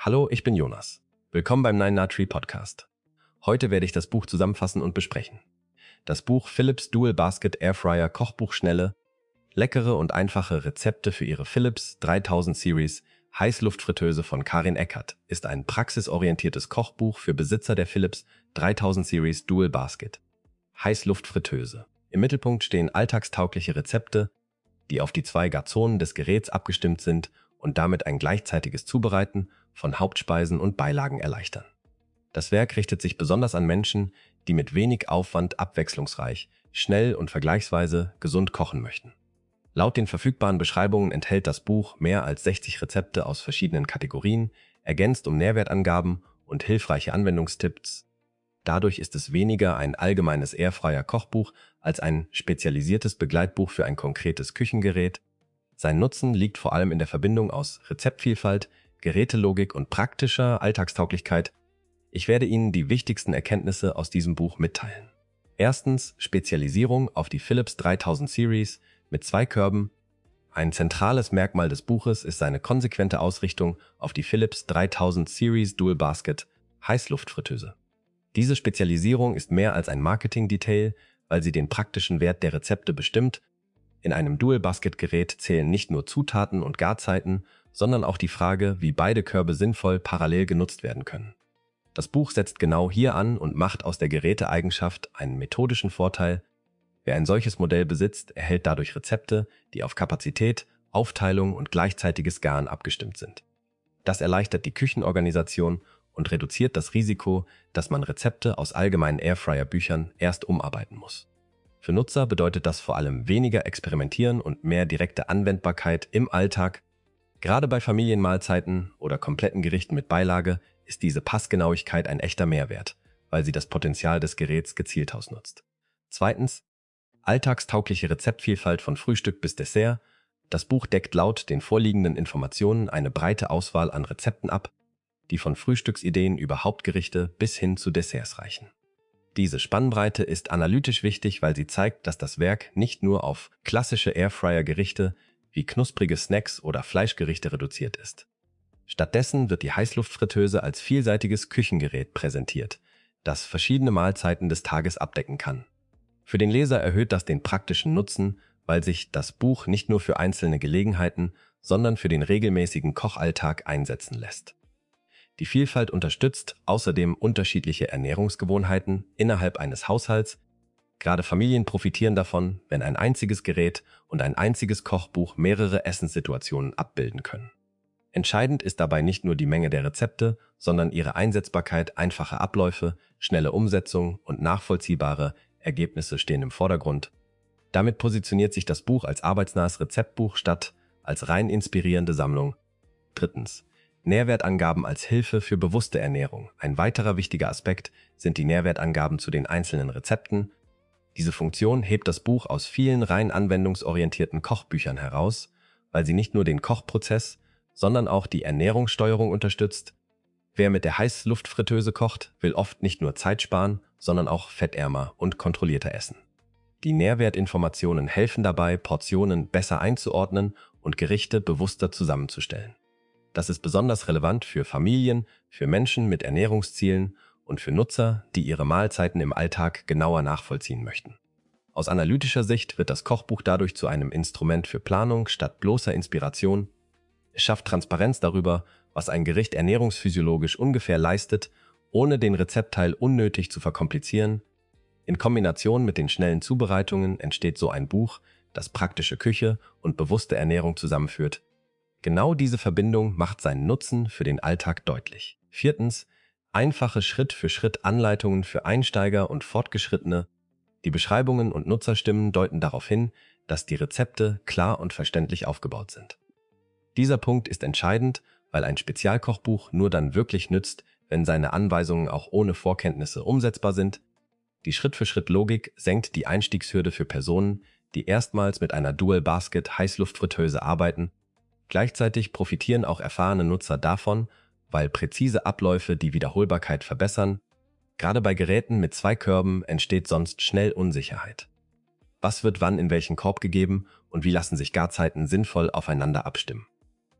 Hallo, ich bin Jonas. Willkommen beim Nine Nut Tree Podcast. Heute werde ich das Buch zusammenfassen und besprechen. Das Buch Philips Dual Basket Airfryer Kochbuch Schnelle, leckere und einfache Rezepte für Ihre Philips 3000 Series Heißluftfritteuse von Karin Eckert ist ein praxisorientiertes Kochbuch für Besitzer der Philips 3000 Series Dual Basket Heißluftfritteuse. Im Mittelpunkt stehen alltagstaugliche Rezepte, die auf die zwei Garzonen des Geräts abgestimmt sind und damit ein gleichzeitiges Zubereiten von Hauptspeisen und Beilagen erleichtern. Das Werk richtet sich besonders an Menschen, die mit wenig Aufwand abwechslungsreich, schnell und vergleichsweise gesund kochen möchten. Laut den verfügbaren Beschreibungen enthält das Buch mehr als 60 Rezepte aus verschiedenen Kategorien, ergänzt um Nährwertangaben und hilfreiche Anwendungstipps. Dadurch ist es weniger ein allgemeines Airfryer-Kochbuch als ein spezialisiertes Begleitbuch für ein konkretes Küchengerät. Sein Nutzen liegt vor allem in der Verbindung aus Rezeptvielfalt, Gerätelogik und praktischer Alltagstauglichkeit. Ich werde Ihnen die wichtigsten Erkenntnisse aus diesem Buch mitteilen. Erstens, Spezialisierung auf die Philips 3000 Series mit 2 Körben. Ein zentrales Merkmal des Buches ist seine konsequente Ausrichtung auf die Philips 3000 Series Dual Basket Heißluftfritteuse. Diese Spezialisierung ist mehr als ein Marketing-Detail, weil sie den praktischen Wert der Rezepte bestimmt. In einem Dual-Basket-Gerät zählen nicht nur Zutaten und Garzeiten, sondern auch die Frage, wie beide Körbe sinnvoll parallel genutzt werden können. Das Buch setzt genau hier an und macht aus der Geräteeigenschaft einen methodischen Vorteil. Wer ein solches Modell besitzt, erhält dadurch Rezepte, die auf Kapazität, Aufteilung und gleichzeitiges Garen abgestimmt sind. Das erleichtert die Küchenorganisation und reduziert das Risiko, dass man Rezepte aus allgemeinen Airfryer-Büchern erst umarbeiten muss. Für Nutzer bedeutet das vor allem weniger Experimentieren und mehr direkte Anwendbarkeit im Alltag. Gerade bei Familienmahlzeiten oder kompletten Gerichten mit Beilage ist diese Passgenauigkeit ein echter Mehrwert, weil sie das Potenzial des Geräts gezielt ausnutzt. Zweitens, alltagstaugliche Rezeptvielfalt von Frühstück bis Dessert. Das Buch deckt laut den vorliegenden Informationen eine breite Auswahl an Rezepten ab, die von Frühstücksideen über Hauptgerichte bis hin zu Desserts reichen. Diese Spannbreite ist analytisch wichtig, weil sie zeigt, dass das Werk nicht nur auf klassische Airfryer-Gerichte wie knusprige Snacks oder Fleischgerichte reduziert ist. Stattdessen wird die Heißluftfritteuse als vielseitiges Küchengerät präsentiert, das verschiedene Mahlzeiten des Tages abdecken kann. Für den Leser erhöht das den praktischen Nutzen, weil sich das Buch nicht nur für einzelne Gelegenheiten, sondern für den regelmäßigen Kochalltag einsetzen lässt. Die Vielfalt unterstützt außerdem unterschiedliche Ernährungsgewohnheiten innerhalb eines Haushalts. Gerade Familien profitieren davon, wenn ein einziges Gerät und ein einziges Kochbuch mehrere Essenssituationen abbilden können. Entscheidend ist dabei nicht nur die Menge der Rezepte, sondern ihre Einsetzbarkeit, einfache Abläufe, schnelle Umsetzung und nachvollziehbare Ergebnisse stehen im Vordergrund. Damit positioniert sich das Buch als arbeitsnahes Rezeptbuch statt als rein inspirierende Sammlung. Drittens, Nährwertangaben als Hilfe für bewusste Ernährung. Ein weiterer wichtiger Aspekt sind die Nährwertangaben zu den einzelnen Rezepten. Diese Funktion hebt das Buch aus vielen rein anwendungsorientierten Kochbüchern heraus, weil sie nicht nur den Kochprozess, sondern auch die Ernährungssteuerung unterstützt. Wer mit der Heißluftfritteuse kocht, will oft nicht nur Zeit sparen, sondern auch fettärmer und kontrollierter essen. Die Nährwertinformationen helfen dabei, Portionen besser einzuordnen und Gerichte bewusster zusammenzustellen. Das ist besonders relevant für Familien, für Menschen mit Ernährungszielen und für Nutzer, die ihre Mahlzeiten im Alltag genauer nachvollziehen möchten. Aus analytischer Sicht wird das Kochbuch dadurch zu einem Instrument für Planung statt bloßer Inspiration. Es schafft Transparenz darüber, was ein Gericht ernährungsphysiologisch ungefähr leistet, ohne den Rezeptteil unnötig zu verkomplizieren. In Kombination mit den schnellen Zubereitungen entsteht so ein Buch, das praktische Küche und bewusste Ernährung zusammenführt. Genau diese Verbindung macht seinen Nutzen für den Alltag deutlich. Viertens, einfache Schritt-für-Schritt-Anleitungen für Einsteiger und Fortgeschrittene. Die Beschreibungen und Nutzerstimmen deuten darauf hin, dass die Rezepte klar und verständlich aufgebaut sind. Dieser Punkt ist entscheidend, weil ein Spezialkochbuch nur dann wirklich nützt, wenn seine Anweisungen auch ohne Vorkenntnisse umsetzbar sind. Die Schritt-für-Schritt-Logik senkt die Einstiegshürde für Personen, die erstmals mit einer Dual-Basket-Heißluftfritteuse arbeiten. Gleichzeitig profitieren auch erfahrene Nutzer davon, weil präzise Abläufe die Wiederholbarkeit verbessern. Gerade bei Geräten mit 2 Körben entsteht sonst schnell Unsicherheit. Was wird wann in welchen Korb gegeben und wie lassen sich Garzeiten sinnvoll aufeinander abstimmen?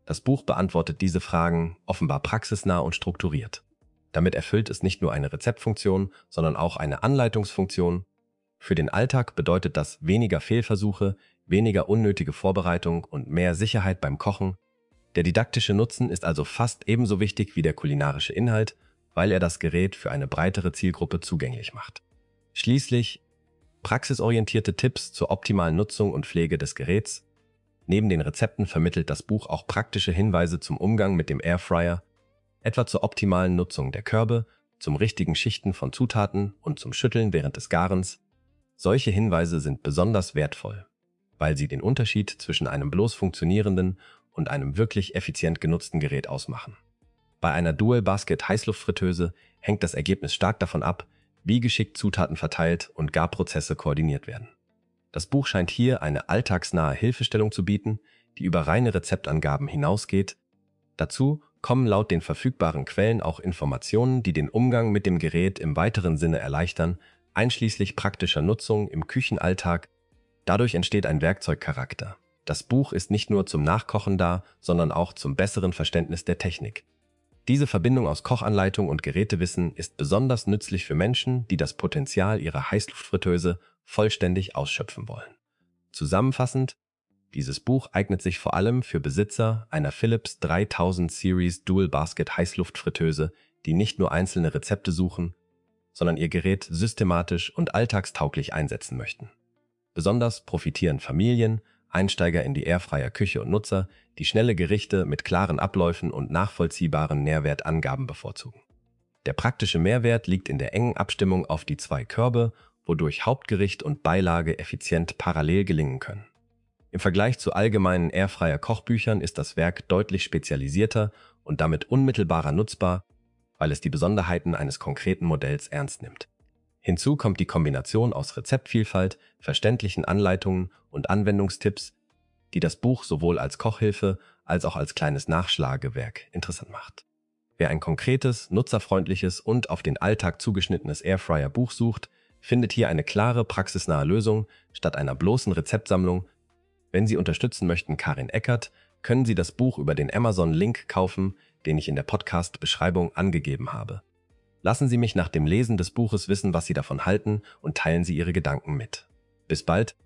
Das Buch beantwortet diese Fragen offenbar praxisnah und strukturiert. Damit erfüllt es nicht nur eine Rezeptfunktion, sondern auch eine Anleitungsfunktion. Für den Alltag bedeutet das weniger Fehlversuche, weniger unnötige Vorbereitung und mehr Sicherheit beim Kochen. Der didaktische Nutzen ist also fast ebenso wichtig wie der kulinarische Inhalt, weil er das Gerät für eine breitere Zielgruppe zugänglich macht. Schließlich praxisorientierte Tipps zur optimalen Nutzung und Pflege des Geräts. Neben den Rezepten vermittelt das Buch auch praktische Hinweise zum Umgang mit dem Airfryer, etwa zur optimalen Nutzung der Körbe, zum richtigen Schichten von Zutaten und zum Schütteln während des Garens. Solche Hinweise sind besonders wertvoll, weil sie den Unterschied zwischen einem bloß funktionierenden und einem wirklich effizient genutzten Gerät ausmachen. Bei einer Dual Basket Heißluftfritteuse hängt das Ergebnis stark davon ab, wie geschickt Zutaten verteilt und Garprozesse koordiniert werden. Das Buch scheint hier eine alltagsnahe Hilfestellung zu bieten, die über reine Rezeptangaben hinausgeht. Dazu kommen laut den verfügbaren Quellen auch Informationen, die den Umgang mit dem Gerät im weiteren Sinne erleichtern, einschließlich praktischer Nutzung im Küchenalltag. Dadurch entsteht ein Werkzeugcharakter. Das Buch ist nicht nur zum Nachkochen da, sondern auch zum besseren Verständnis der Technik. Diese Verbindung aus Kochanleitung und Gerätewissen ist besonders nützlich für Menschen, die das Potenzial ihrer Heißluftfritteuse vollständig ausschöpfen wollen. Zusammenfassend, dieses Buch eignet sich vor allem für Besitzer einer Philips 3000 Series Dual Basket Heißluftfritteuse, die nicht nur einzelne Rezepte suchen, sondern ihr Gerät systematisch und alltagstauglich einsetzen möchten. Besonders profitieren Familien, Einsteiger in die Airfryer-Küche und Nutzer, die schnelle Gerichte mit klaren Abläufen und nachvollziehbaren Nährwertangaben bevorzugen. Der praktische Mehrwert liegt in der engen Abstimmung auf die zwei Körbe, wodurch Hauptgericht und Beilage effizient parallel gelingen können. Im Vergleich zu allgemeinen Airfryer-Kochbüchern ist das Werk deutlich spezialisierter und damit unmittelbarer nutzbar, weil es die Besonderheiten eines konkreten Modells ernst nimmt. Hinzu kommt die Kombination aus Rezeptvielfalt, verständlichen Anleitungen und Anwendungstipps, die das Buch sowohl als Kochhilfe als auch als kleines Nachschlagewerk interessant macht. Wer ein konkretes, nutzerfreundliches und auf den Alltag zugeschnittenes Airfryer-Buch sucht, findet hier eine klare, praxisnahe Lösung statt einer bloßen Rezeptsammlung. Wenn Sie unterstützen möchten Karin Eckert, können Sie das Buch über den Amazon-Link kaufen, den ich in der Podcast-Beschreibung angegeben habe. Lassen Sie mich nach dem Lesen des Buches wissen, was Sie davon halten und teilen Sie Ihre Gedanken mit. Bis bald!